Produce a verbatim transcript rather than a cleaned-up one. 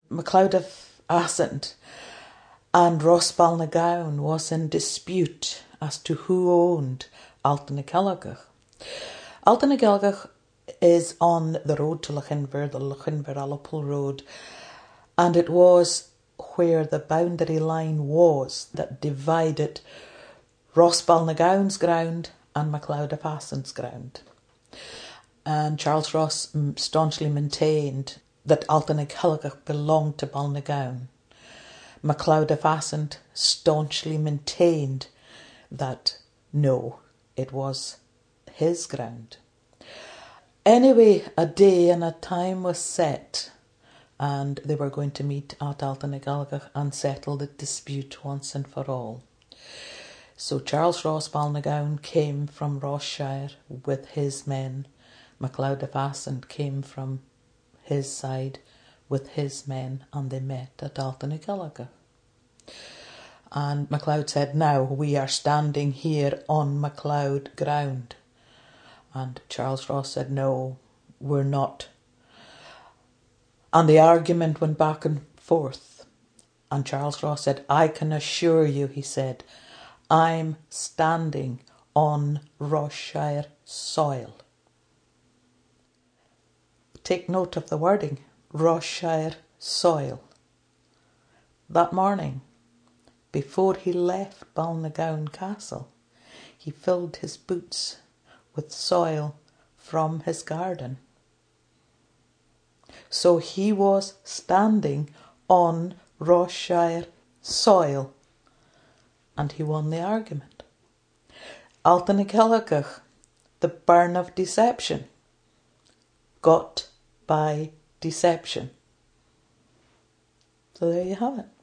MacLeod of Assynt and Ross Balnagown was in dispute as to who owned Altanagelagach. Altanagelagach is on the road to Lochinver, the Lochinver-Allopole road, and it was where the boundary line was that divided Ross Balnagown's ground and MacLeod of Assynt's ground. And Charles Ross staunchly maintained that Altanagelagach belonged to Balnagown. MacLeod of Assynt staunchly maintained that no, it was his ground. Anyway, a day and a time was set, and they were going to meet at Altanagelagach and settle the dispute once and for all. So Charles Ross Balnagown came from Ross-shire with his men. MacLeod of Assynt came from his side with his men, and they met at Altanagelagach. And MacLeod said, now we are standing here on MacLeod ground. And Charles Ross said, no, we're not. And the argument went back and forth. And Charles Ross said, I can assure you, he said, I'm standing on Ross-shire soil. Take note of the wording, Ross-shire soil. That morning, before he left Balnagown Castle, he filled his boots with soil from his garden. So he was standing on Ross-shire soil, and he won the argument. Altanagelagach, the burn of deception, got by deception. So there you have it.